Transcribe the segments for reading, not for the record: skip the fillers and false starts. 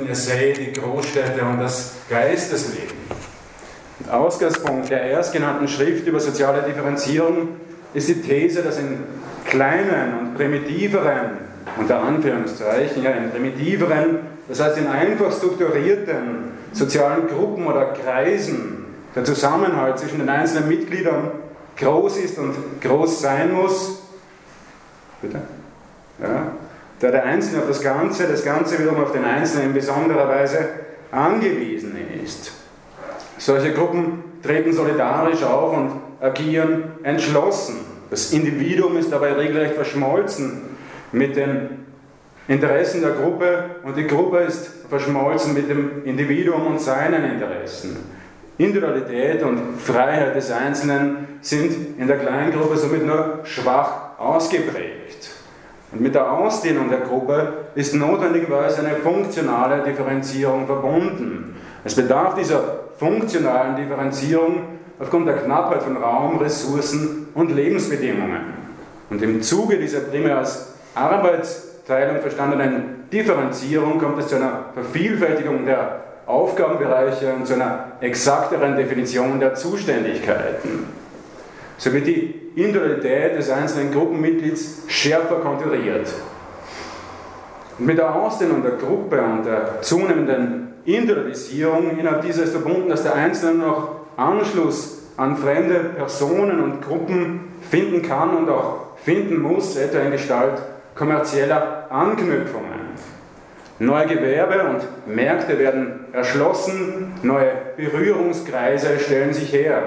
ihr seht, die Großstädte und das Geistesleben. Und Ausgangspunkt der erstgenannten Schrift über soziale Differenzierung ist die These, dass in kleinen und primitiveren, unter Anführungszeichen, ja, in primitiveren, das heißt in einfach strukturierten sozialen Gruppen oder Kreisen der Zusammenhalt zwischen den einzelnen Mitgliedern groß ist und groß sein muss. Bitte? Ja. Da der Einzelne auf das Ganze wiederum auf den Einzelnen in besonderer Weise angewiesen ist. Solche Gruppen treten solidarisch auf und agieren entschlossen. Das Individuum ist dabei regelrecht verschmolzen mit den Interessen der Gruppe und die Gruppe ist verschmolzen mit dem Individuum und seinen Interessen. Individualität und Freiheit des Einzelnen sind in der Kleingruppe somit nur schwach ausgeprägt. Und mit der Ausdehnung der Gruppe ist notwendigerweise eine funktionale Differenzierung verbunden. Es bedarf dieser funktionalen Differenzierung aufgrund der Knappheit von Raum, Ressourcen und Lebensbedingungen. Und im Zuge dieser primär als Arbeitsteilung verstandenen Differenzierung kommt es zu einer Vervielfältigung der Aufgabenbereiche und zu einer exakteren Definition der Zuständigkeiten. So wird die Individualität des einzelnen Gruppenmitglieds schärfer konturiert. Und mit der Ausdehnung der Gruppe und der zunehmenden Individualisierung innerhalb dieser ist verbunden, dass der Einzelne noch Anschluss an fremde Personen und Gruppen finden kann und auch finden muss, etwa in Gestalt kommerzieller Anknüpfungen. Neue Gewerbe und Märkte werden erschlossen, neue Berührungskreise stellen sich her.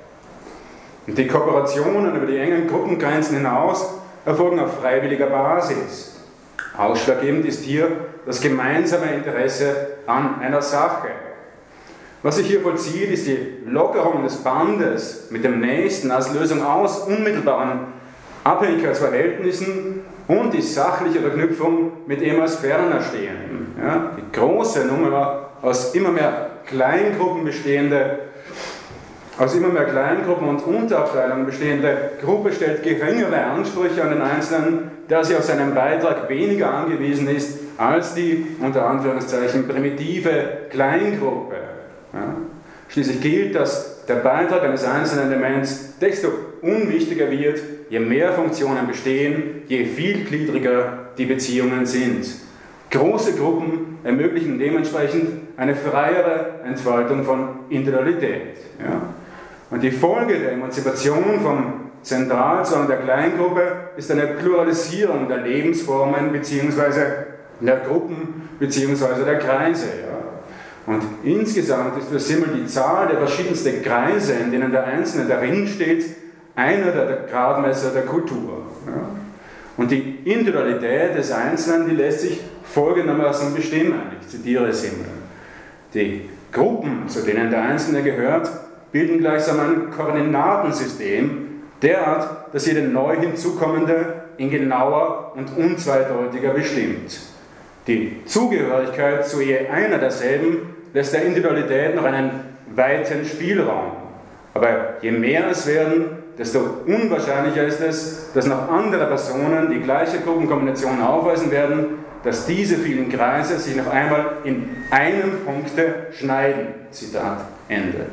Und die Kooperationen über die engen Gruppengrenzen hinaus erfolgen auf freiwilliger Basis. Ausschlaggebend ist hier das gemeinsame Interesse an einer Sache. Was sich hier vollzieht, ist die Lockerung des Bandes mit dem Nächsten als Lösung aus unmittelbaren Abhängigkeitsverhältnissen und die sachliche Verknüpfung mit ehemals ferner Stehenden. Ja, die große Nummer aus immer mehr Kleingruppen und Unterabteilungen bestehende Gruppe stellt geringere Ansprüche an den Einzelnen, da sie auf seinen Beitrag weniger angewiesen ist als die, unter Anführungszeichen, primitive Kleingruppe. Ja. Schließlich gilt, dass der Beitrag eines einzelnen Elements desto unwichtiger wird, je mehr Funktionen bestehen, je vielgliedriger die Beziehungen sind. Große Gruppen ermöglichen dementsprechend eine freiere Entfaltung von Individualität. Ja. Und die Folge der Emanzipation vom Zentralzwang der Kleingruppe ist eine Pluralisierung der Lebensformen bzw. der Gruppen bzw. der Kreise. Ja. Und insgesamt ist für Simmel die Zahl der verschiedensten Kreise, in denen der Einzelne darin steht, einer der Gradmesser der Kultur. Ja. Und die Individualität des Einzelnen, die lässt sich folgendermaßen bestimmen. Ich zitiere Simmel. Die Gruppen, zu denen der Einzelne gehört, bilden gleichsam ein Koordinatensystem, derart, dass jede neu hinzukommende in genauer und unzweideutiger bestimmt. Die Zugehörigkeit zu je einer derselben lässt der Individualität noch einen weiten Spielraum. Aber je mehr es werden, desto unwahrscheinlicher ist es, dass noch andere Personen die gleiche Gruppenkombination aufweisen werden, dass diese vielen Kreise sich noch einmal in einem Punkte schneiden. Zitat Ende.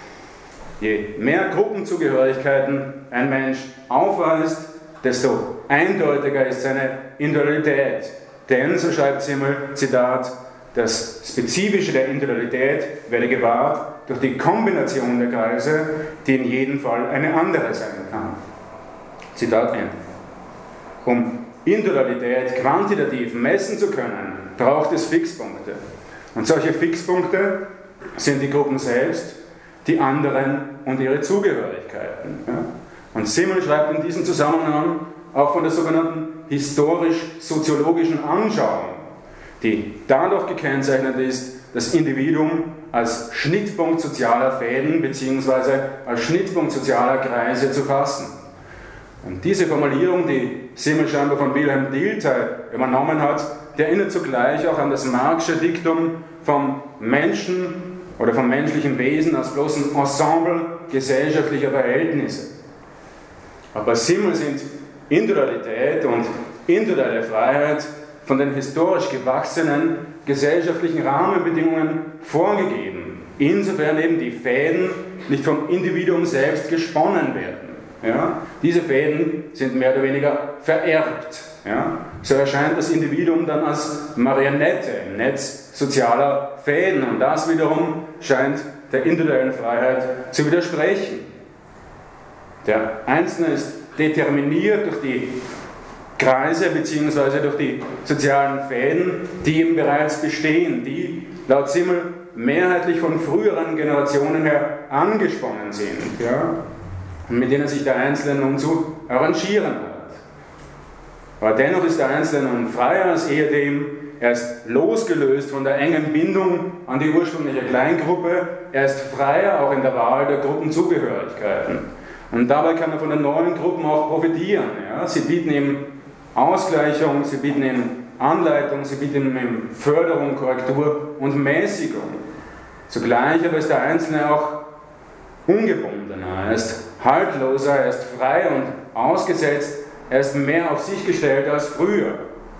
Je mehr Gruppenzugehörigkeiten ein Mensch aufweist, desto eindeutiger ist seine Individualität. Denn, so schreibt Simmel, Zitat, das Spezifische der Individualität werde gewahrt durch die Kombination der Kreise, die in jedem Fall eine andere sein kann. Zitat Ende. Um Individualität quantitativ messen zu können, braucht es Fixpunkte. Und solche Fixpunkte sind die Gruppen selbst, die anderen und ihre Zugehörigkeiten. Ja. Und Simmel schreibt in diesem Zusammenhang auch von der sogenannten historisch-soziologischen Anschauung, die dadurch gekennzeichnet ist, das Individuum als Schnittpunkt sozialer Fäden bzw. als Schnittpunkt sozialer Kreise zu fassen. Und diese Formulierung, die Simmel scheinbar von Wilhelm Dilthey übernommen hat, die erinnert zugleich auch an das Marxische Diktum vom Menschen oder vom menschlichen Wesen als bloßem Ensemble gesellschaftlicher Verhältnisse. Aber bei Simmel sind Individualität und individuelle Freiheit von den historisch gewachsenen, gesellschaftlichen Rahmenbedingungen vorgegeben, insofern eben die Fäden nicht vom Individuum selbst gesponnen werden. Ja? Diese Fäden sind mehr oder weniger vererbt. Ja? So erscheint das Individuum dann als Marionette im Netz sozialer Fäden und das wiederum scheint der individuellen Freiheit zu widersprechen. Der Einzelne ist determiniert durch die Kreise bzw. durch die sozialen Fäden, die ihm bereits bestehen, die laut Simmel mehrheitlich von früheren Generationen her angesponnen sind, ja, und mit denen sich der Einzelne nun zu arrangieren hat. Aber dennoch ist der Einzelne nun freier als ehedem, er ist losgelöst von der engen Bindung an die ursprüngliche Kleingruppe, er ist freier auch in der Wahl der Gruppenzugehörigkeiten. Und dabei kann er von den neuen Gruppen auch profitieren. Ja. Sie bieten ihm Ausgleichung, sie bieten ihm Anleitung, sie bieten ihm Förderung, Korrektur und Mäßigung. Zugleich aber ist der Einzelne auch ungebundener, er ist haltloser, er ist frei und ausgesetzt, er ist mehr auf sich gestellt als früher.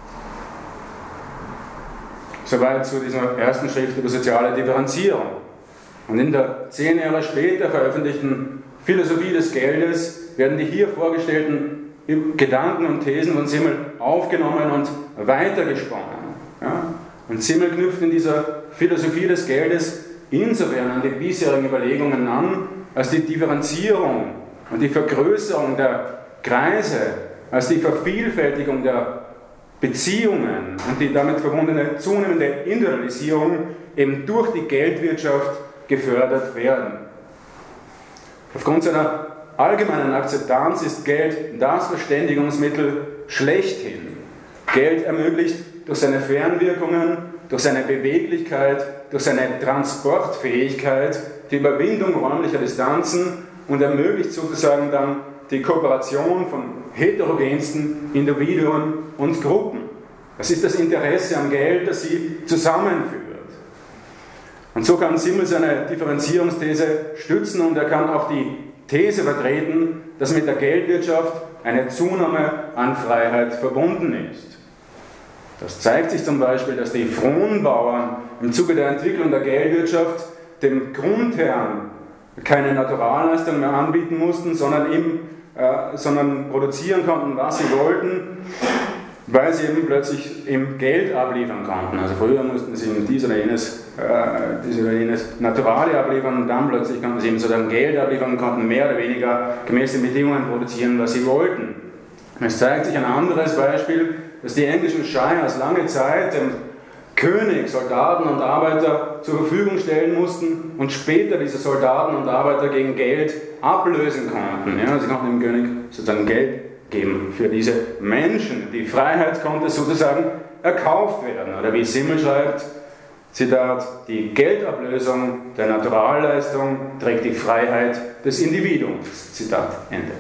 Soweit zu dieser ersten Schrift über soziale Differenzierung. Und in der 10 Jahre später veröffentlichten Philosophie des Geldes werden die hier vorgestellten Gedanken und Thesen von Simmel aufgenommen und weitergesponnen. Ja? Und Simmel knüpft in dieser Philosophie des Geldes insofern an die bisherigen Überlegungen an, als die Differenzierung und die Vergrößerung der Kreise, als die Vervielfältigung der Beziehungen und die damit verbundene zunehmende Individualisierung eben durch die Geldwirtschaft gefördert werden. Aufgrund seiner allgemeinen Akzeptanz ist Geld das Verständigungsmittel schlechthin. Geld ermöglicht durch seine Fernwirkungen, durch seine Beweglichkeit, durch seine Transportfähigkeit die Überwindung räumlicher Distanzen und ermöglicht sozusagen dann die Kooperation von heterogensten Individuen und Gruppen. Das ist das Interesse am Geld, das sie zusammenführt. Und so kann Simmel seine Differenzierungsthese stützen und er kann auch die These vertreten, dass mit der Geldwirtschaft eine Zunahme an Freiheit verbunden ist. Das zeigt sich zum Beispiel, dass die Fronbauern im Zuge der Entwicklung der Geldwirtschaft dem Grundherrn keine Naturalleistung mehr anbieten mussten, sondern produzieren konnten, was sie wollten, weil sie eben plötzlich im Geld abliefern konnten. Also früher mussten sie dies oder jenes Naturale abliefern und dann plötzlich konnten sie eben sozusagen Geld abliefern und konnten mehr oder weniger gemäß den Bedingungen produzieren, was sie wollten. Es zeigt sich ein anderes Beispiel, dass die englischen Shires lange Zeit dem König Soldaten und Arbeiter zur Verfügung stellen mussten und später diese Soldaten und Arbeiter gegen Geld ablösen konnten. Ja, sie konnten dem König sozusagen Geld geben für diese Menschen. Die Freiheit konnte sozusagen erkauft werden. Oder wie Simmel schreibt, Zitat, die Geldablösung der Naturalleistung trägt die Freiheit des Individuums. Zitat Ende.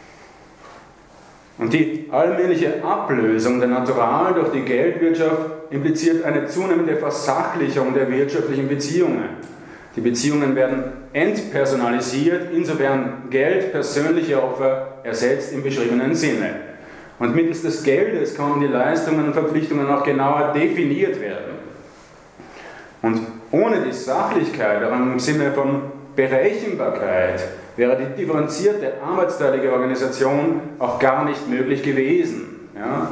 Und die allmähliche Ablösung der Natural durch die Geldwirtschaft impliziert eine zunehmende Versachlichung der wirtschaftlichen Beziehungen. Die Beziehungen werden entpersonalisiert, insofern Geld persönliche Opfer ersetzt im beschriebenen Sinne. Und mittels des Geldes können die Leistungen und Verpflichtungen auch genauer definiert werden. Und ohne die Sachlichkeit, aber im Sinne von Berechenbarkeit, wäre die differenzierte arbeitsteilige Organisation auch gar nicht möglich gewesen. Ja?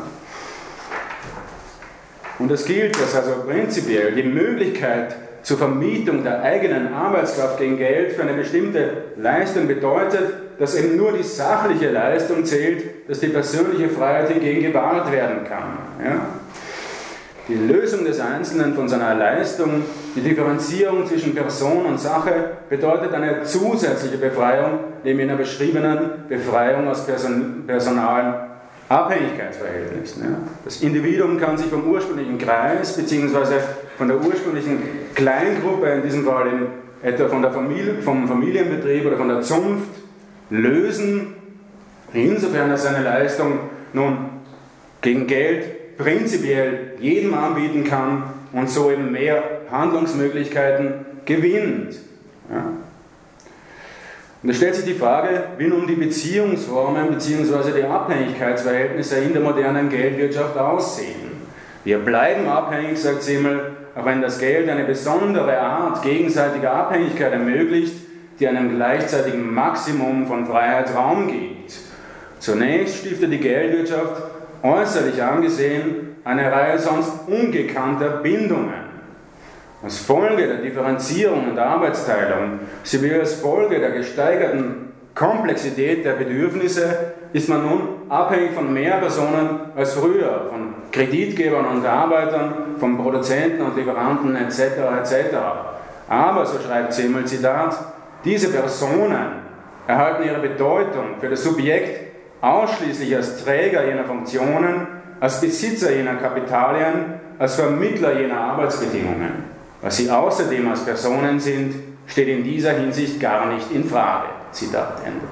Und es gilt, dass also prinzipiell die Möglichkeit zur Vermietung der eigenen Arbeitskraft gegen Geld für eine bestimmte Leistung bedeutet, dass eben nur die sachliche Leistung zählt, dass die persönliche Freiheit hingegen gewahrt werden kann. Ja? Die Lösung des Einzelnen von seiner Leistung, die Differenzierung zwischen Person und Sache bedeutet eine zusätzliche Befreiung neben jener beschriebenen Befreiung aus personalen Abhängigkeitsverhältnissen. Ja. Das Individuum kann sich vom ursprünglichen Kreis bzw. von der ursprünglichen Kleingruppe, in diesem Fall etwa vom Familienbetrieb oder von der Zunft, lösen, insofern er seine Leistung nun gegen Geld prinzipiell jedem anbieten kann und so eben mehr Handlungsmöglichkeiten gewinnt. Ja. Und da stellt sich die Frage, wie nun die Beziehungsformen bzw. die Abhängigkeitsverhältnisse in der modernen Geldwirtschaft aussehen. Wir bleiben abhängig, sagt Simmel, auch wenn das Geld eine besondere Art gegenseitiger Abhängigkeit ermöglicht, die einem gleichzeitigen Maximum von Freiheit Raum gibt. Zunächst stiftet die Geldwirtschaft, äußerlich angesehen, eine Reihe sonst ungekannter Bindungen. Als Folge der Differenzierung und Arbeitsteilung sowie als Folge der gesteigerten Komplexität der Bedürfnisse ist man nun abhängig von mehr Personen als früher, von Kreditgebern und Arbeitern, von Produzenten und Lieferanten etc. etc. Aber, so schreibt Simmel, Zitat, diese Personen erhalten ihre Bedeutung für das Subjekt ausschließlich als Träger jener Funktionen, als Besitzer jener Kapitalien, als Vermittler jener Arbeitsbedingungen. Was sie außerdem als Personen sind, steht in dieser Hinsicht gar nicht in Frage. Zitat Ende.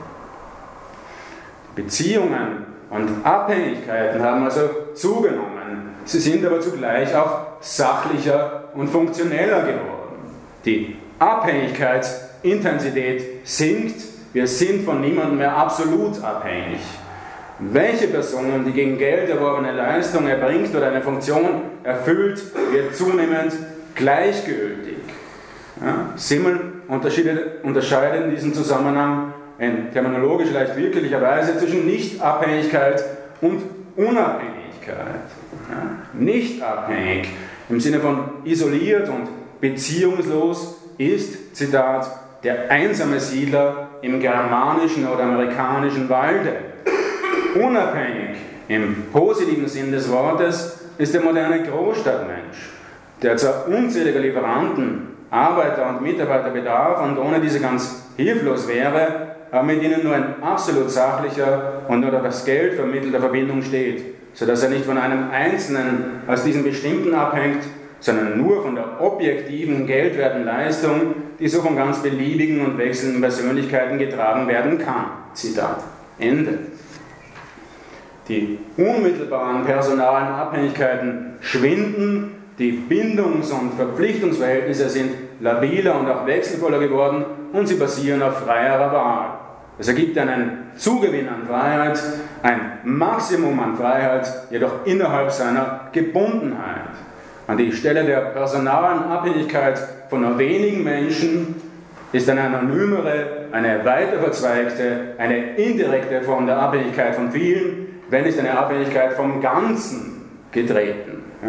Beziehungen und Abhängigkeiten haben also zugenommen. Sie sind aber zugleich auch sachlicher und funktioneller geworden. Die Abhängigkeitsintensität sinkt. Wir sind von niemandem mehr absolut abhängig. Welche Person, die gegen Geld erworbene Leistung erbringt oder eine Funktion erfüllt, wird zunehmend gleichgültig. Ja, Simmel unterscheidet in diesem Zusammenhang in terminologisch leicht wirklicher Weise zwischen Nichtabhängigkeit und Unabhängigkeit. Ja, nicht abhängig im Sinne von isoliert und beziehungslos ist, Zitat, der einsame Siedler im germanischen oder amerikanischen Walde. Unabhängig im positiven Sinn des Wortes ist der moderne Großstadtmensch, der zwar unzähliger Lieferanten, Arbeiter und Mitarbeiter bedarf und ohne diese ganz hilflos wäre, aber mit ihnen nur ein absolut sachlicher und nur durch das Geld vermittelter Verbindung steht, sodass er nicht von einem Einzelnen als diesen Bestimmten abhängt, sondern nur von der objektiven, geldwerten Leistung, die so von ganz beliebigen und wechselnden Persönlichkeiten getragen werden kann. Zitat Ende. Die unmittelbaren personalen Abhängigkeiten schwinden, die Bindungs- und Verpflichtungsverhältnisse sind labiler und auch wechselvoller geworden und sie basieren auf freierer Wahl. Es ergibt einen Zugewinn an Freiheit, ein Maximum an Freiheit, jedoch innerhalb seiner Gebundenheit. An die Stelle der personalen Abhängigkeit von nur wenigen Menschen ist eine anonymere, eine weiterverzweigte, eine indirekte Form der Abhängigkeit von vielen, wenn nicht eine Abhängigkeit vom Ganzen getreten. Ja?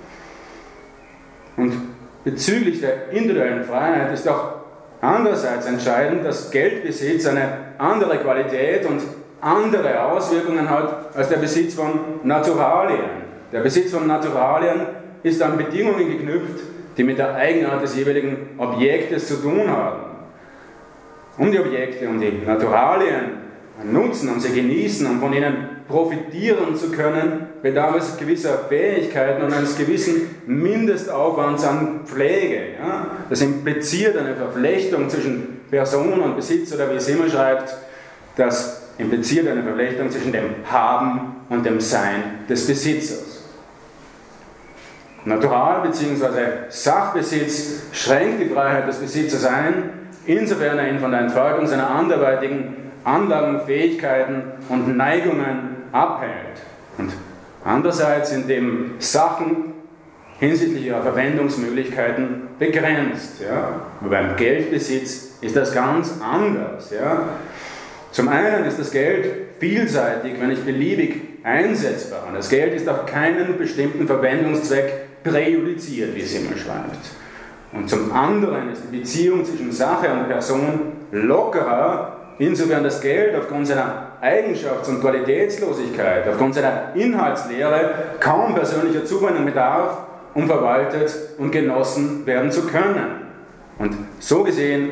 Und bezüglich der individuellen Freiheit ist auch andererseits entscheidend, dass Geldbesitz eine andere Qualität und andere Auswirkungen hat als der Besitz von Naturalien. Der Besitz von Naturalien ist an Bedingungen geknüpft, die mit der Eigenart des jeweiligen Objektes zu tun haben. Um die Objekte, um die Naturalien nutzen, um sie genießen, um von ihnen profitieren zu können, bedarf es gewisser Fähigkeiten und eines gewissen Mindestaufwands an Pflege. Ja? Das impliziert eine Verflechtung zwischen Person und Besitz, oder wie es immer schreibt, das impliziert eine Verflechtung zwischen dem Haben und dem Sein des Besitzers. Natural- bzw. Sachbesitz schränkt die Freiheit des Besitzers ein, insofern er ihn von der Entfaltung seiner anderweitigen Anlagen, Fähigkeiten und Neigungen abhält. Und andererseits sind eben Sachen hinsichtlich ihrer Verwendungsmöglichkeiten begrenzt. Ja? Aber beim Geldbesitz ist das ganz anders. Ja? Zum einen ist das Geld vielseitig, wenn nicht beliebig einsetzbar. Und das Geld ist auf keinen bestimmten Verwendungszweck präjudiziert, wie es immer schreibt. Und zum anderen ist die Beziehung zwischen Sache und Person lockerer, insofern das Geld aufgrund seiner Eigenschafts- und Qualitätslosigkeit, aufgrund seiner Inhaltslehre kaum persönlicher Zuwendung bedarf, um verwaltet und genossen werden zu können. Und so gesehen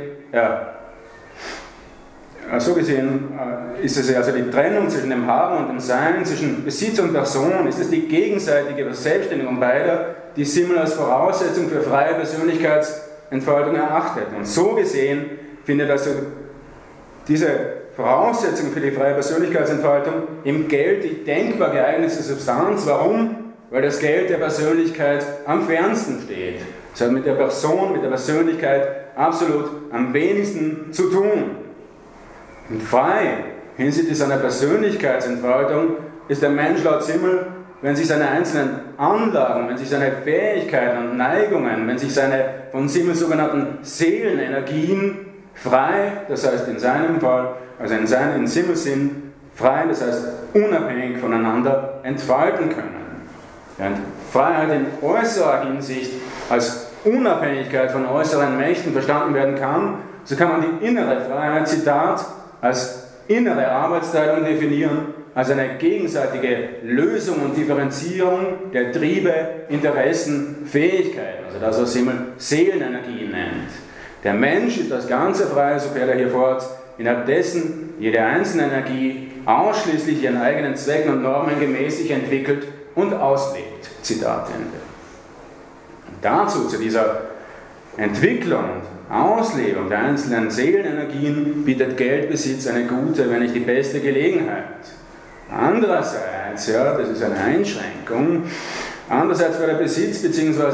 ist es also die Trennung zwischen dem Haben und dem Sein, zwischen Besitz und Person, ist es die gegenseitige Verselbstständigung beider, die Simmel als Voraussetzung für freie Persönlichkeitsentfaltung erachtet. Und so gesehen findet also diese Voraussetzung für die freie Persönlichkeitsentfaltung im Geld die denkbar geeignete Substanz. Warum? Weil das Geld der Persönlichkeit am fernsten steht. Es hat mit der Person, mit der Persönlichkeit absolut am wenigsten zu tun. Und frei hinsichtlich seiner Persönlichkeitsentfaltung ist der Mensch laut Simmel wenn sich seine einzelnen Anlagen, wenn sich seine Fähigkeiten und Neigungen, wenn sich seine von Simmel sogenannten Seelenenergien frei, das heißt in seinem Fall, also in Simmels Sinn, frei, das heißt unabhängig voneinander entfalten können. Während Freiheit in äußerer Hinsicht als Unabhängigkeit von äußeren Mächten verstanden werden kann, so kann man die innere Freiheit, Zitat, als innere Arbeitsteilung definieren, als eine gegenseitige Lösung und Differenzierung der Triebe, Interessen, Fähigkeiten, also das, was Simmel Seelenenergie nennt. Der Mensch ist als Ganze frei, so fährt er hier fort, innerhalb dessen jede einzelne Energie ausschließlich ihren eigenen Zwecken und Normen gemäß sich entwickelt und auslebt. Zitat Ende. Und dazu, zu dieser Entwicklung und Auslebung der einzelnen Seelenenergien, bietet Geldbesitz eine gute, wenn nicht die beste Gelegenheit. Andererseits, ja, das ist eine Einschränkung, andererseits für den Besitz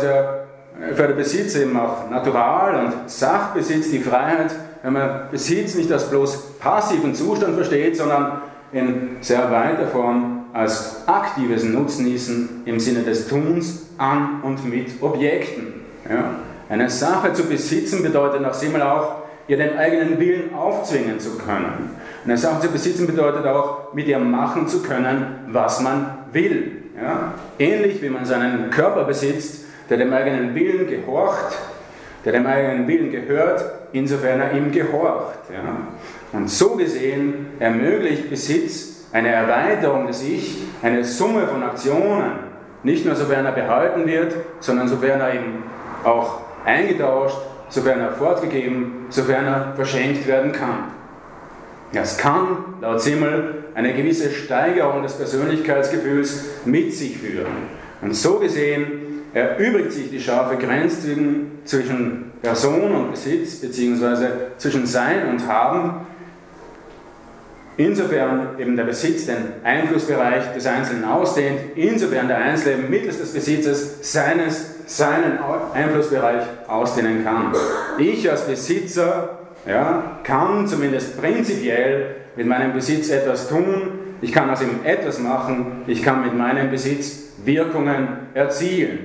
eben auch Natural- und Sachbesitz die Freiheit, wenn man Besitz nicht als bloß passiven Zustand versteht, sondern in sehr weiter Form als aktives Nutznießen im Sinne des Tuns an und mit Objekten. Ja. Eine Sache zu besitzen bedeutet nach Simmel auch, ihr den eigenen Willen aufzwingen zu können. Eine Sache zu besitzen bedeutet auch, mit ihr machen zu können, was man will. Ja? Ähnlich wie man seinen Körper besitzt, der dem eigenen Willen gehorcht, der dem eigenen Willen gehört, insofern er ihm gehorcht. Ja? Und so gesehen ermöglicht Besitz eine Erweiterung des Ich, eine Summe von Aktionen, nicht nur sofern er behalten wird, sondern sofern er eben auch eingetauscht, sofern er fortgegeben, sofern er verschenkt werden kann. Das kann, laut Simmel, eine gewisse Steigerung des Persönlichkeitsgefühls mit sich führen. Und so gesehen erübrigt sich die scharfe Grenzziehung zwischen Person und Besitz, beziehungsweise zwischen Sein und Haben, insofern eben der Besitz den Einflussbereich des Einzelnen ausdehnt, insofern der Einzelne mittels des Besitzes seinen Einflussbereich ausdehnen kann. Ich als Besitzer kann zumindest prinzipiell mit meinem Besitz etwas tun, ich kann aus ihm etwas machen, ich kann mit meinem Besitz Wirkungen erzielen.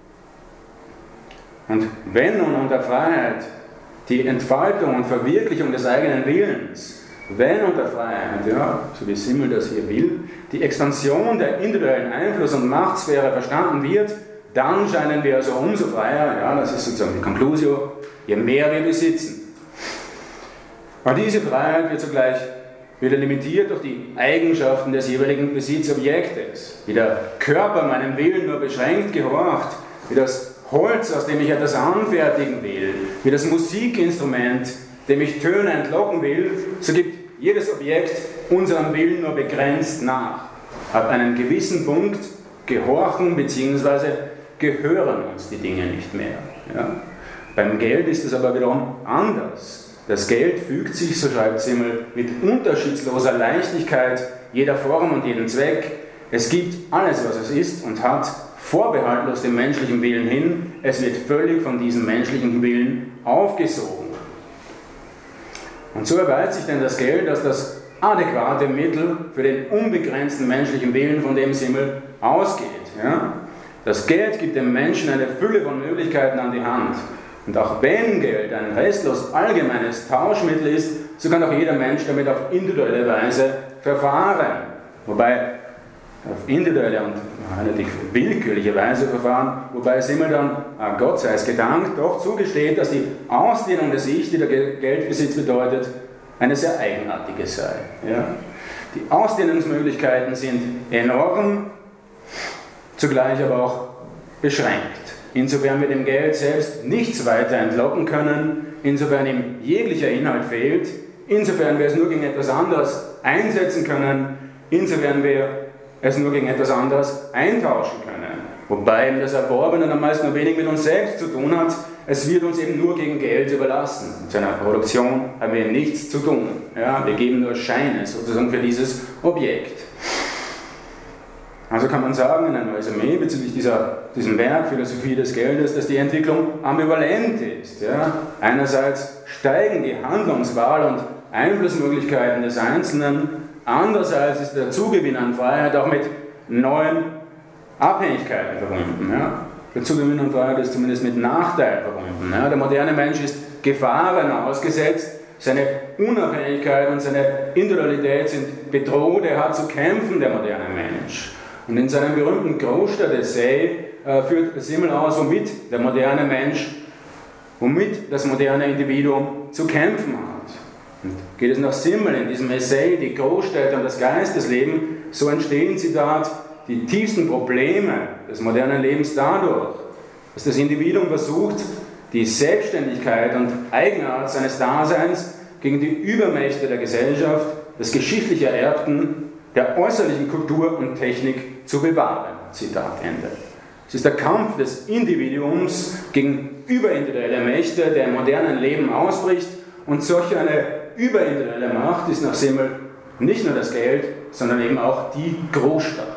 Und wenn nun unter Freiheit die Entfaltung und Verwirklichung des eigenen Willens, wenn unter Freiheit, so wie Simmel das hier will, die Expansion der individuellen Einfluss- und Machtsphäre verstanden wird, dann scheinen wir also umso freier, das ist sozusagen die Conclusio, je mehr wir besitzen. Aber diese Freiheit wird zugleich wieder limitiert durch die Eigenschaften des jeweiligen Besitzobjektes. Wie der Körper meinem Willen nur beschränkt gehorcht, wie das Holz, aus dem ich etwas anfertigen will, wie das Musikinstrument, dem ich Töne entlocken will, so gibt jedes Objekt unserem Willen nur begrenzt nach. Ab einem gewissen Punkt gehorchen bzw. gehören uns die Dinge nicht mehr. Ja? Beim Geld ist es aber wiederum anders. Das Geld fügt sich, so schreibt Simmel, mit unterschiedsloser Leichtigkeit jeder Form und jedem Zweck. Es gibt alles, was es ist und hat, vorbehaltlos dem menschlichen Willen hin. Es wird völlig von diesem menschlichen Willen aufgesogen. Und so erweist sich denn das Geld als das adäquate Mittel für den unbegrenzten menschlichen Willen, von dem Simmel ausgeht. Ja? Das Geld gibt dem Menschen eine Fülle von Möglichkeiten an die Hand. Und auch wenn Geld ein restlos allgemeines Tauschmittel ist, so kann auch jeder Mensch damit auf individuelle Weise verfahren. Wobei auf individuelle und relativ willkürliche Weise verfahren, wobei Simmel dann, Gott sei es gedankt, doch zugesteht, dass die Ausdehnung des Ich, die der Geldbesitz bedeutet, eine sehr eigenartige sei. Ja? Die Ausdehnungsmöglichkeiten sind enorm, zugleich aber auch beschränkt. Insofern wir dem Geld selbst nichts weiter entlocken können, insofern ihm jeglicher Inhalt fehlt, insofern wir es nur gegen etwas anderes einsetzen können, insofern wir es nur gegen etwas anderes eintauschen können. Wobei das Erworbene dann meist nur wenig mit uns selbst zu tun hat, es wird uns eben nur gegen Geld überlassen. Mit seiner Produktion haben wir nichts zu tun. Ja, wir geben nur Scheine sozusagen für dieses Objekt. Also kann man sagen, in einem Resümee bezüglich diesem Werk Philosophie des Geldes, dass die Entwicklung ambivalent ist. Ja? Einerseits steigen die Handlungswahl und Einflussmöglichkeiten des Einzelnen, andererseits ist der Zugewinn an Freiheit auch mit neuen Abhängigkeiten verbunden. Ja. Der Zugewinnung Freiheit ist zumindest mit Nachteilen verbunden. Ja. Der moderne Mensch ist Gefahren ausgesetzt, seine Unabhängigkeit und seine Individualität sind bedroht, er hat zu kämpfen, der moderne Mensch. Und in seinem berühmten Großstadt-Essay führt Simmel aus, womit der moderne Mensch, womit das moderne Individuum zu kämpfen hat. Und geht es nach Simmel in diesem Essay, die Großstädte und das Geistesleben, so entstehen, Zitat, die tiefsten Probleme des modernen Lebens dadurch, dass das Individuum versucht, die Selbstständigkeit und Eigenart seines Daseins gegen die Übermächte der Gesellschaft, des geschichtlich Ererbten, der äußerlichen Kultur und Technik zu bewahren. Zitat Ende. Es ist der Kampf des Individuums gegen überindividuelle Mächte, der im modernen Leben ausbricht, und solch eine überindividuelle Macht ist nach Simmel nicht nur das Geld, sondern eben auch die Großstadt.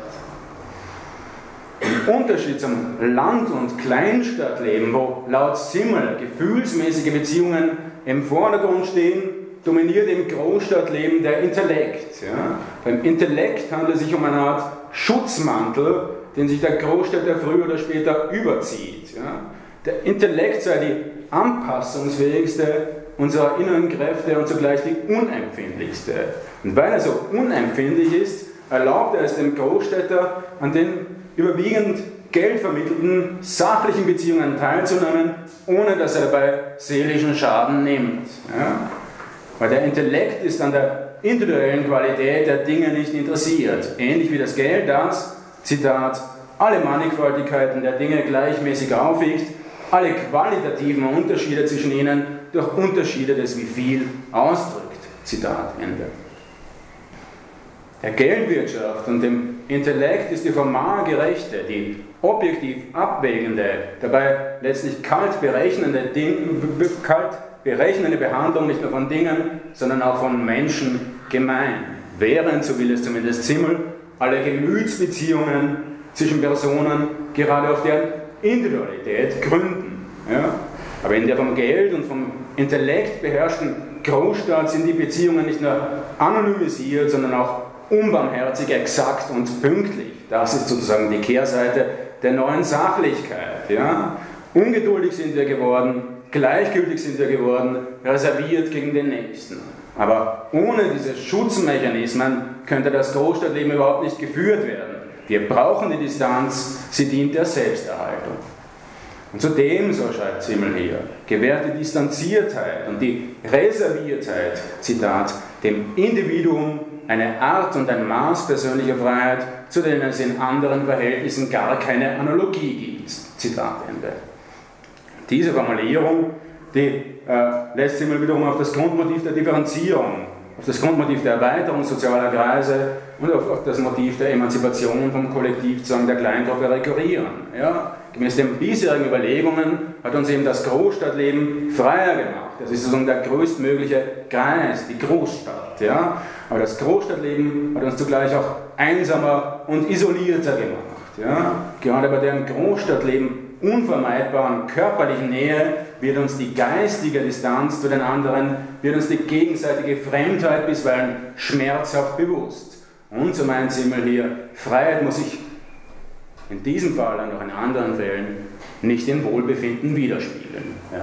Im Unterschied zum Land- und Kleinstadtleben, wo laut Simmel gefühlsmäßige Beziehungen im Vordergrund stehen, dominiert im Großstadtleben der Intellekt. Ja? Beim Intellekt handelt es sich um eine Art Schutzmantel, den sich der Großstädter früher oder später überzieht. Ja? Der Intellekt sei die anpassungsfähigste unserer inneren Kräfte und zugleich die unempfindlichste. Und weil er so unempfindlich ist, erlaubt er es dem Großstädter, an den überwiegend geldvermittelten sachlichen Beziehungen teilzunehmen, ohne dass er dabei seelischen Schaden nimmt. Ja? Weil der Intellekt ist an der individuellen Qualität der Dinge nicht interessiert. Ähnlich wie das Geld, das, Zitat, alle Mannigfaltigkeiten der Dinge gleichmäßig aufwiegt, alle qualitativen Unterschiede zwischen ihnen durch Unterschiede des wie viel ausdrückt. Zitat Ende. Der Geldwirtschaft und dem Intellekt ist die formal gerechte, die objektiv abwägende, dabei letztlich kalt berechnende Behandlung nicht nur von Dingen, sondern auch von Menschen gemein. Während, so will es zumindest Simmel, alle Gemütsbeziehungen zwischen Personen gerade auf deren Individualität gründen. Ja? Aber in der vom Geld und vom Intellekt beherrschten Großstadt sind die Beziehungen nicht nur anonymisiert, sondern auch unbarmherzig, exakt und pünktlich. Das ist sozusagen die Kehrseite der neuen Sachlichkeit. Ja? Ungeduldig sind wir geworden, gleichgültig sind wir geworden, reserviert gegen den Nächsten. Aber ohne diese Schutzmechanismen könnte das Großstadtleben überhaupt nicht geführt werden. Wir brauchen die Distanz, sie dient der Selbsterhaltung. Und zudem, so schreibt Simmel hier, gewährt die Distanziertheit und die Reserviertheit, Zitat, dem Individuum eine Art und ein Maß persönlicher Freiheit, zu denen es in anderen Verhältnissen gar keine Analogie gibt. Zitat Ende. Diese Formulierung, die lässt Simmel wiederum auf das Grundmotiv der Differenzierung, auf das Grundmotiv der Erweiterung sozialer Kreise und auf das Motiv der Emanzipation vom Kollektivzwang der Kleingruppe rekurrieren. Ja? Gemäß den bisherigen Überlegungen hat uns eben das Großstadtleben freier gemacht. Das ist sozusagen der größtmögliche Kreis, die Großstadt. Ja? Aber das Großstadtleben hat uns zugleich auch einsamer und isolierter gemacht. Ja? Gerade bei dem Großstadtleben unvermeidbaren körperlichen Nähe wird uns die geistige Distanz zu den anderen, wird uns die gegenseitige Fremdheit bisweilen schmerzhaft bewusst. Und so meint Simmel hier, Freiheit muss sich in diesem Fall und auch in anderen Fällen nicht im Wohlbefinden widerspiegeln. Ja.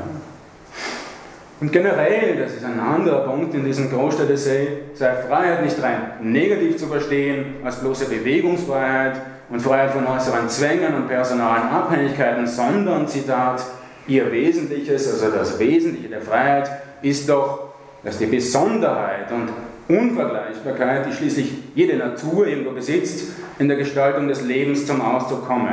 Und generell, das ist ein anderer Punkt in diesem Großstadt-Essay, sei Freiheit nicht rein negativ zu verstehen als bloße Bewegungsfreiheit und Freiheit von äußeren Zwängen und personalen Abhängigkeiten, sondern, Zitat, ihr Wesentliches, also das Wesentliche der Freiheit, ist doch, dass die Besonderheit und Unvergleichbarkeit, die schließlich jede Natur irgendwo besitzt, in der Gestaltung des Lebens zum Ausdruck kommen.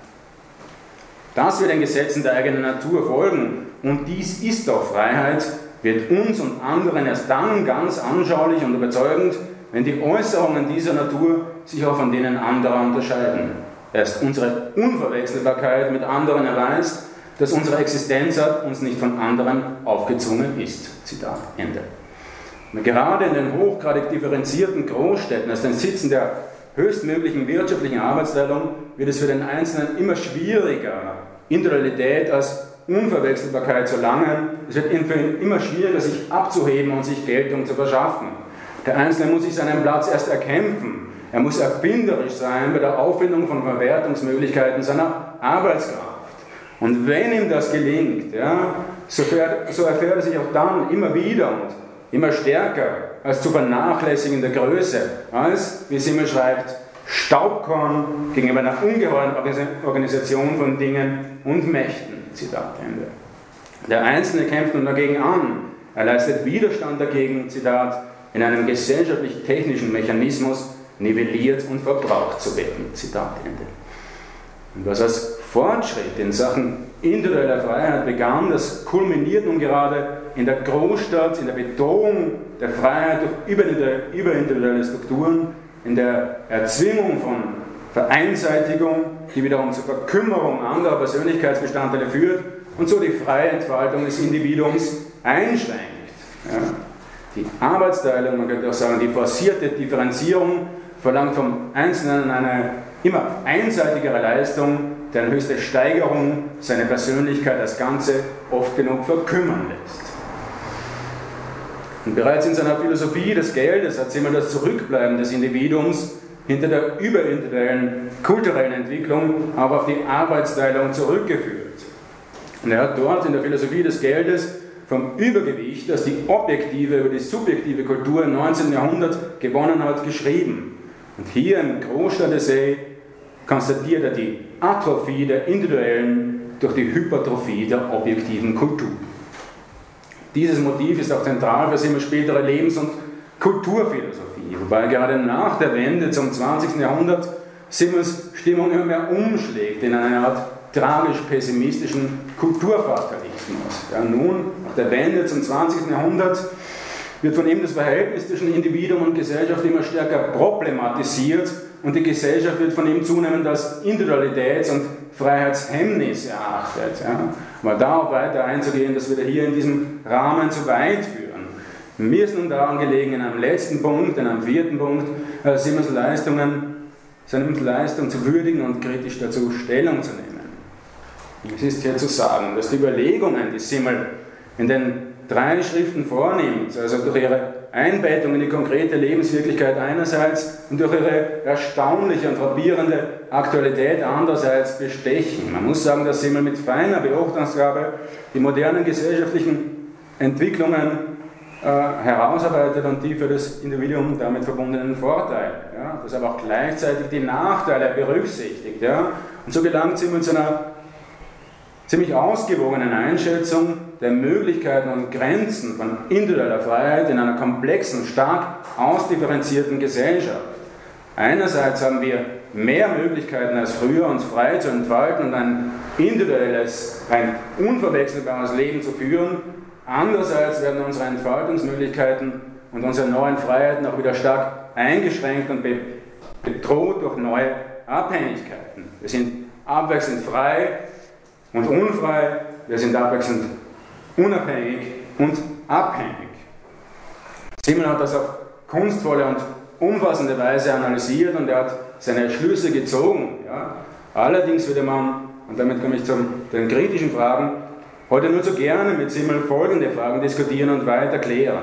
Dass wir den Gesetzen der eigenen Natur folgen, und dies ist doch Freiheit, wird uns und anderen erst dann ganz anschaulich und überzeugend, wenn die Äußerungen dieser Natur sich auch von denen anderer unterscheiden. Erst unsere Unverwechselbarkeit mit anderen erweist, dass unsere Existenzart uns nicht von anderen aufgezwungen ist. Zitat Ende. Gerade in den hochgradig differenzierten Großstädten, als den Sitzen der höchstmöglichen wirtschaftlichen Arbeitsteilung, wird es für den Einzelnen immer schwieriger, Individualität als Unverwechselbarkeit zu erlangen. Es wird für ihn immer schwieriger, sich abzuheben und sich Geltung zu verschaffen. Der Einzelne muss sich seinen Platz erst erkämpfen. Er muss erfinderisch sein bei der Auffindung von Verwertungsmöglichkeiten seiner Arbeitskraft. Und wenn ihm das gelingt, ja, so erfährt er sich auch dann immer wieder und immer stärker als zu vernachlässigender Größe, als, wie Simmel schreibt, Staubkorn gegenüber einer ungeheuren Organisation von Dingen und Mächten. Zitat Ende. Der Einzelne kämpft nun dagegen an. Er leistet Widerstand dagegen, Zitat, in einem gesellschaftlich-technischen Mechanismus nivelliert und verbraucht zu werden. Zitat Ende. Und was als Fortschritt in Sachen individueller Freiheit begann, das kulminiert nun gerade in der Großstadt, in der Bedrohung der Freiheit durch überindividuelle Strukturen, in der Erzwingung von Vereinseitigung, die wiederum zur Verkümmerung anderer Persönlichkeitsbestandteile führt und so die freie Entfaltung des Individuums einschränkt. Ja. Die Arbeitsteilung, man könnte auch sagen, die forcierte Differenzierung verlangt vom Einzelnen eine immer einseitigere Leistung, deren höchste Steigerung seine Persönlichkeit als Ganze oft genug verkümmern lässt. Und bereits in seiner Philosophie des Geldes hat Simmel das Zurückbleiben des Individuums hinter der überindividuellen kulturellen Entwicklung auch auf die Arbeitsteilung zurückgeführt. Und er hat dort in der Philosophie des Geldes vom Übergewicht, das die objektive über die subjektive Kultur im 19. Jahrhundert gewonnen hat, geschrieben. Und hier im Großstadt-Essay konstatiert er die Atrophie der individuellen durch die Hypertrophie der objektiven Kultur. Dieses Motiv ist auch zentral für Simmels spätere Lebens- und Kulturphilosophie, wobei gerade nach der Wende zum 20. Jahrhundert Simmels Stimmung immer mehr umschlägt in eine Art tragisch-pessimistischen Kulturfatalismus. Ja, nun, nach der Wende zum 20. Jahrhundert, wird von ihm das Verhältnis zwischen Individuum und Gesellschaft immer stärker problematisiert und die Gesellschaft wird von ihm zunehmend als Individualitäts- und Freiheitshemmnis erachtet. Ja. Aber darauf weiter einzugehen, das würde hier in diesem Rahmen zu weit führen. Mir ist nun daran gelegen, in einem letzten Punkt, in einem vierten Punkt, Simmels seine Leistung zu würdigen und kritisch dazu Stellung zu nehmen. Es ist hier zu sagen, dass die Überlegungen, die Simmel in den 3 Schriften vornimmt, also durch ihre Einbettung in die konkrete Lebenswirklichkeit einerseits und durch ihre erstaunliche und frappierende Aktualität andererseits bestechen. Man muss sagen, dass Simmel mit feiner Beobachtungsgabe die modernen gesellschaftlichen Entwicklungen herausarbeitet und die für das Individuum damit verbundenen Vorteile, ja, das aber auch gleichzeitig die Nachteile berücksichtigt. Ja, und so gelangt Simmel zu einer ziemlich ausgewogenen Einschätzung der Möglichkeiten und Grenzen von individueller Freiheit in einer komplexen, stark ausdifferenzierten Gesellschaft. Einerseits haben wir mehr Möglichkeiten als früher, uns frei zu entfalten und ein individuelles, ein unverwechselbares Leben zu führen. Andererseits werden unsere Entfaltungsmöglichkeiten und unsere neuen Freiheiten auch wieder stark eingeschränkt und bedroht durch neue Abhängigkeiten. Wir sind abwechselnd frei und unfrei, wir sind abwechselnd unabhängig und abhängig. Simmel hat das auf kunstvolle und umfassende Weise analysiert und er hat seine Schlüsse gezogen. Ja. Allerdings würde man, und damit komme ich zu den kritischen Fragen, heute nur zu gerne mit Simmel folgende Fragen diskutieren und weiter klären.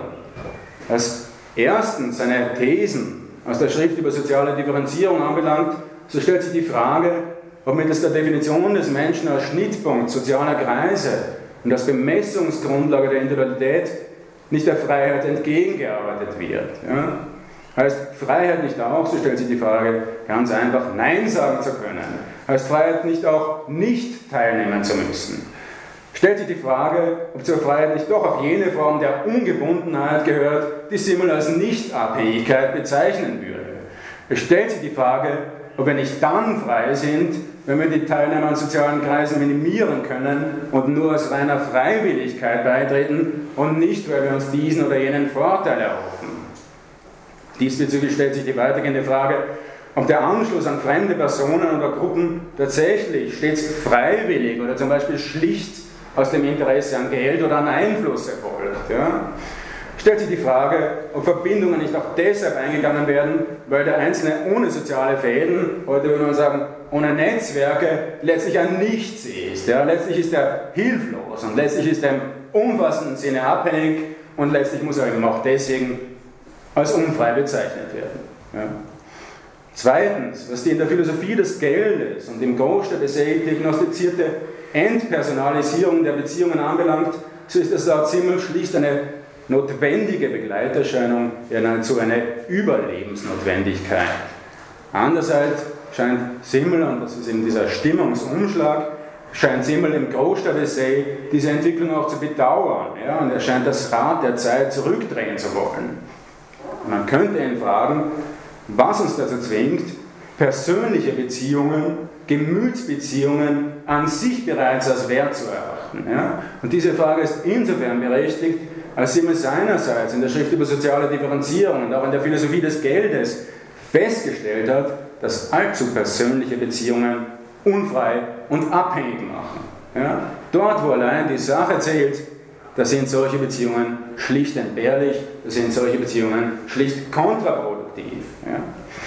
Als erstens seine Thesen aus der Schrift über soziale Differenzierung anbelangt, so stellt sich die Frage, ob mittels der Definition des Menschen als Schnittpunkt sozialer Kreise und als Bemessungsgrundlage der Individualität nicht der Freiheit entgegengearbeitet wird. Ja? Heißt Freiheit nicht auch, so stellt sich die Frage, ganz einfach Nein sagen zu können? Heißt Freiheit nicht auch nicht teilnehmen zu müssen? Stellt sich die Frage, ob zur Freiheit nicht doch auch jene Form der Ungebundenheit gehört, die Simmel als Nichtabhängigkeit bezeichnen würde? Es stellt sich die Frage, ob wir nicht dann frei sind, wenn wir die Teilnahme an sozialen Kreisen minimieren können und nur aus reiner Freiwilligkeit beitreten und nicht, weil wir uns diesen oder jenen Vorteil erhoffen. Diesbezüglich stellt sich die weitergehende Frage, ob der Anschluss an fremde Personen oder Gruppen tatsächlich stets freiwillig oder zum Beispiel schlicht aus dem Interesse an Geld oder an Einfluss erfolgt. Ja? Stellt sich die Frage, ob Verbindungen nicht auch deshalb eingegangen werden, weil der Einzelne ohne soziale Fäden, heute würde man sagen, ohne Netzwerke, letztlich ein Nichts ist. Ja? Letztlich ist er hilflos und letztlich ist er im umfassenden Sinne abhängig und letztlich muss er eben auch deswegen als unfrei bezeichnet werden. Ja? Zweitens, was die in der Philosophie des Geldes und im Großstadt-Essay diagnostizierte Entpersonalisierung der Beziehungen anbelangt, so ist das laut Simmel schlicht eine notwendige Begleiterscheinung, ja nahezu eine Überlebensnotwendigkeit. Andererseits scheint Simmel, und das ist eben dieser Stimmungsumschlag, scheint Simmel im Großstadt-Essay diese Entwicklung auch zu bedauern. Ja, und er scheint das Rad der Zeit zurückdrehen zu wollen. Man könnte ihn fragen, was uns dazu zwingt, persönliche Beziehungen, Gemütsbeziehungen an sich bereits als wert zu erachten. Ja? Und diese Frage ist insofern berechtigt, als Simmel seinerseits in der Schrift über soziale Differenzierung und auch in der Philosophie des Geldes festgestellt hat, dass allzu persönliche Beziehungen unfrei und abhängig machen. Ja? Dort, wo allein die Sache zählt, da sind solche Beziehungen schlicht entbehrlich, da sind solche Beziehungen schlicht kontraproduktiv. Ja?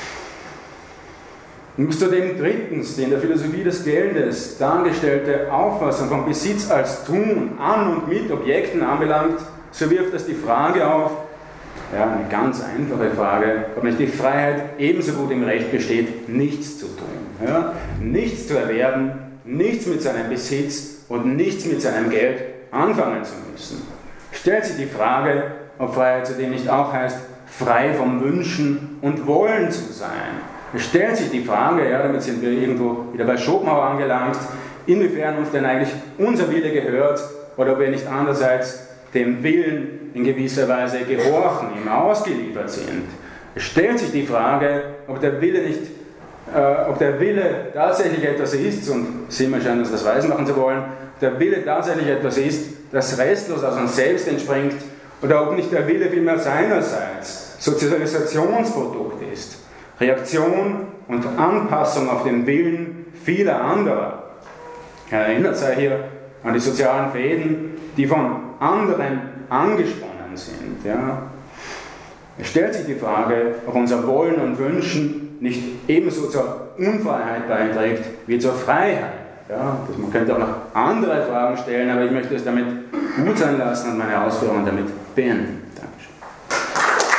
Und zudem drittens, die in der Philosophie des Geldes dargestellte Auffassung von Besitz als Tun an und mit Objekten anbelangt, so wirft das die Frage auf, ja, eine ganz einfache Frage, ob nicht die Freiheit ebenso gut im Recht besteht, nichts zu tun. Ja? Nichts zu erwerben, nichts mit seinem Besitz und nichts mit seinem Geld anfangen zu müssen. Stellt sich die Frage, ob Freiheit zudem nicht auch heißt, frei vom Wünschen und Wollen zu sein. Es stellt sich die Frage, ja, damit sind wir irgendwo wieder bei Schopenhauer angelangt, inwiefern uns denn eigentlich unser Wille gehört oder ob wir nicht andererseits dem Willen in gewisser Weise gehorchen, ihm ausgeliefert sind. Es stellt sich die Frage, ob der Wille tatsächlich etwas ist, und Simmel scheint uns das weismachen zu wollen, ob der Wille tatsächlich etwas ist, das restlos aus uns selbst entspringt, oder ob nicht der Wille vielmehr seinerseits Sozialisationsprodukt ist, Reaktion und Anpassung auf den Willen vieler anderer. Er erinnert sich hier an die sozialen Fäden, die von anderen angesponnen sind. Ja. Es stellt sich die Frage, ob unser Wollen und Wünschen nicht ebenso zur Unfreiheit beiträgt wie zur Freiheit. Ja, man könnte auch noch andere Fragen stellen, aber ich möchte es damit gut sein lassen und meine Ausführungen damit beenden.